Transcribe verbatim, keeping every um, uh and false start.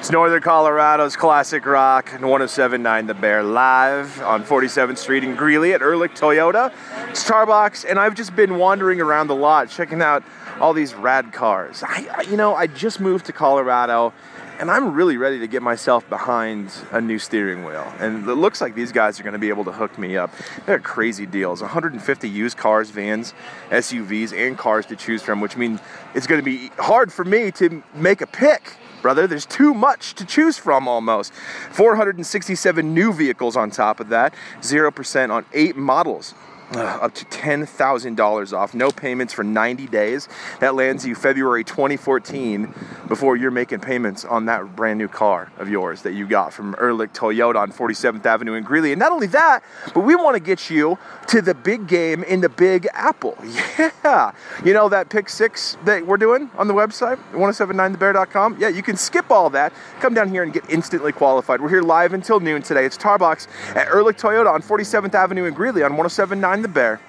It's Northern Colorado's classic rock and one oh seven point nine The Bear live on forty-seventh Street in Greeley at Ehrlich Toyota, Starbucks, and I've just been wandering around the lot checking out all these rad cars. I, I, you know, I just moved to Colorado and I'm really ready to get myself behind a new steering wheel. And it looks like these guys are going to be able to hook me up. They're crazy deals. one hundred fifty used cars, vans, S U Vs, and cars to choose from, which means it's going to be hard for me to make a pick. Brother, there's too much to choose from almost. four hundred sixty-seven new vehicles on top of that, zero percent on eight models. Uh, up to ten thousand dollars off, no payments for ninety days. That lands you February twenty fourteen before you're making payments on that brand new car of yours that you got from Ehrlich Toyota on forty-seventh Avenue in Greeley. And not only that, but we want to get you to the big game in the Big Apple. Yeah. You know that pick six that we're doing on the website, one oh seven nine the bear dot com? Yeah, you can skip all that. Come down here and get instantly qualified. We're here live until noon today. It's Starbucks at Ehrlich Toyota on forty-seventh Avenue in Greeley on one oh seven point nine The Bear.